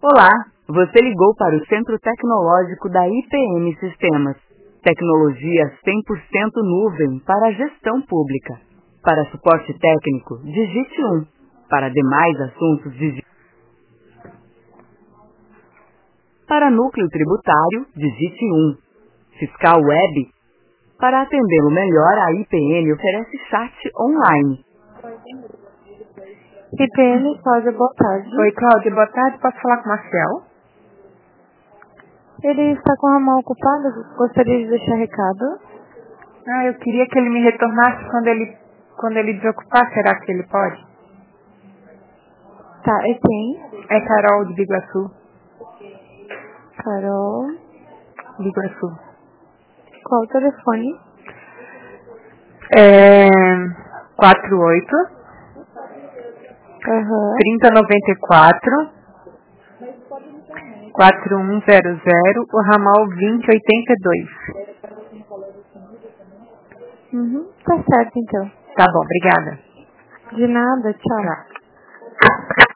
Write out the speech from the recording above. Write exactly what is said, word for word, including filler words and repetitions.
Olá, você ligou para o Centro Tecnológico da I P M Sistemas. Tecnologia cem por cento nuvem para a gestão pública. Para suporte técnico, digite um. Para demais assuntos, digite... Para núcleo tributário, digite um. Fiscal web. Para atendê-lo melhor, a I P M oferece chat online. I P M, Cláudia, boa tarde. Oi, Cláudia, boa tarde. Posso falar com o Marcel? Ele está com a mão ocupada, gostaria de deixar recado. Ah, eu queria que ele me retornasse quando ele, quando ele desocupar. Será que ele pode? Tá, é quem? É Carol de Biguaçu. Carol. Biguaçu. Qual o telefone? É... quatro oito Aham. trinta noventa e quatro quatro um zero zero, o ramal vinte oitenta e dois. Uhum, tá certo então. Tá bom, obrigada. De nada, tchau. Tchau.